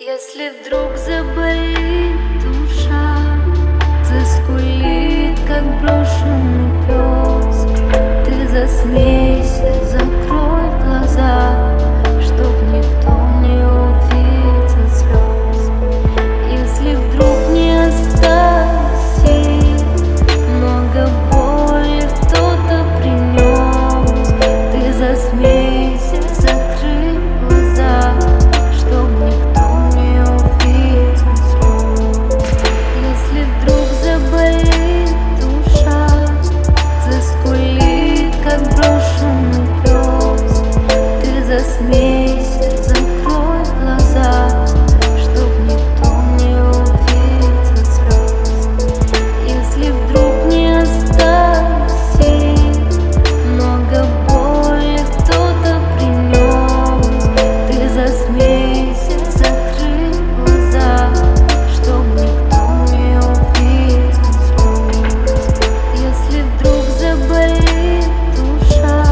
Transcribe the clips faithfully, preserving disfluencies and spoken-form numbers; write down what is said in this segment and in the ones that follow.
Если вдруг заболит душа, заскулит, как брошенный пес, ты засмейся, закрой глаза, чтоб никто не увидел слез. Если вдруг не осталось сил, много боли кто-то принес, ты засмейся, закрыв глаза, чтоб никто не увидел слез. Если вдруг заболит душа, заскулит, как брошенный пес, ты засмейся, закрой глаза, чтоб никто не увидел слез. Если вдруг не осталось сил, много боли кто-то принес, ты засмейся, закрыв глаза, чтоб никто не увидел слез. Если вдруг заболит душа,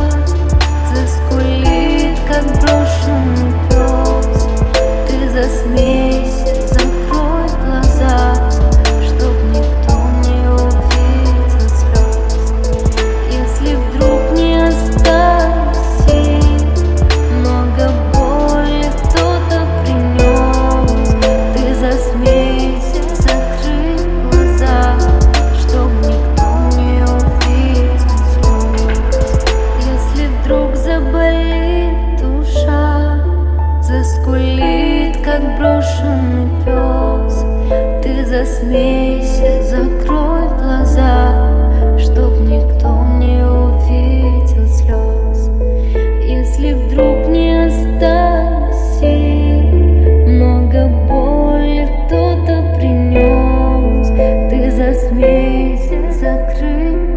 заскулит, как брошенный пес, ты засмейся, закрой глаза, чтоб никто не увидел слез. Если вдруг не осталось сил, много боли кто-то принес, ты засмейся, закрыв глаза, чтоб никто не увидел слез. Если вдруг заболит душа, заскулит, как брошенный пес, ты засмейся, закрой глаза, чтоб никто не увидел слез. Если вдруг не осталось сил, много боли кто-то принес, ты засмейся, закрыв